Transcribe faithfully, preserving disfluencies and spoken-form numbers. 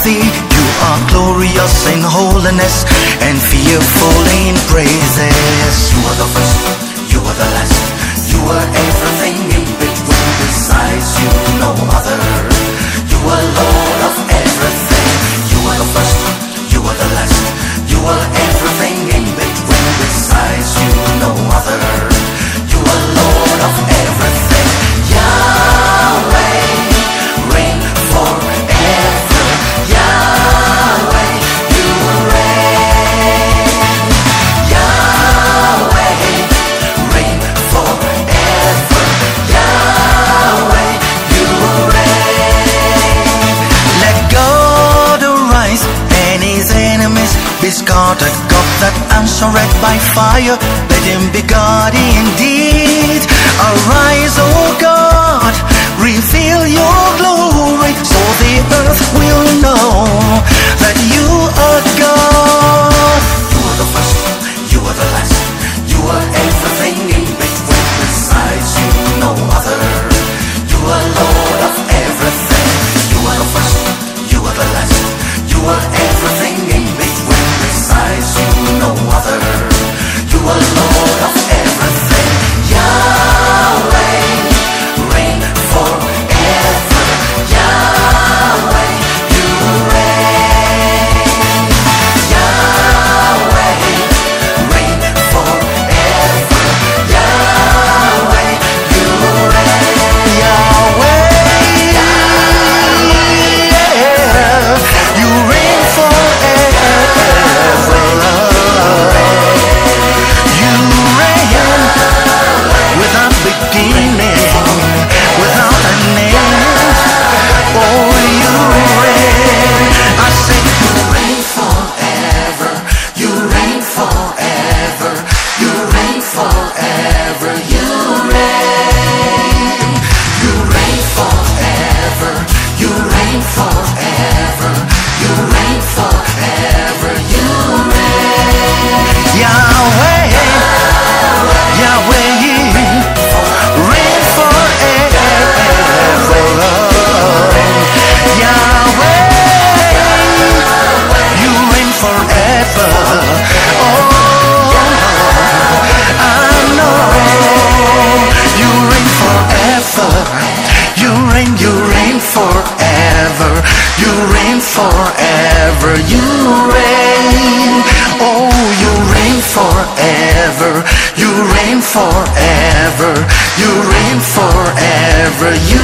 thee. You are glorious in holiness and fearful in praises. You are the first, you are the last, you are everything in between. Besides you, no other. You are Lord of everything. You are the first, you are the last, you are everything in between. Besides you, no other. You are Lord of everything. Yahweh, reign forever. Yahweh, you reign. Yahweh, reign forever. Yahweh, you reign. Let God arise and his enemies be scattered. God that answered by fire, let him be God indeed. Arise, O God, reveal your glory, so the earth will know that you are God. You are the first, you are the last, you are everything in between. Besides you, no other. You are Lord of everything. You are the first, you are the last, you are everything in between. Besides you, no other. You are Lord of everything. Yahweh, reign forever. Yahweh, you reign. Yahweh, reign forever. Yahweh, you reign. Yahweh, you reign forever. You reign without beginning, without a name. Oh, you reign. I say you reign forever. You reign forever. You reign forever. You reign. You reign forever. You reign forever. You reign forever. You reign. Yahweh, Yahweh, reign forever. Yahweh, you reign forever. Oh, I know you reign forever. You reign, you reign forever. You reign forever. You reign. Oh, you reign forever. You reign forever. You reign forever. You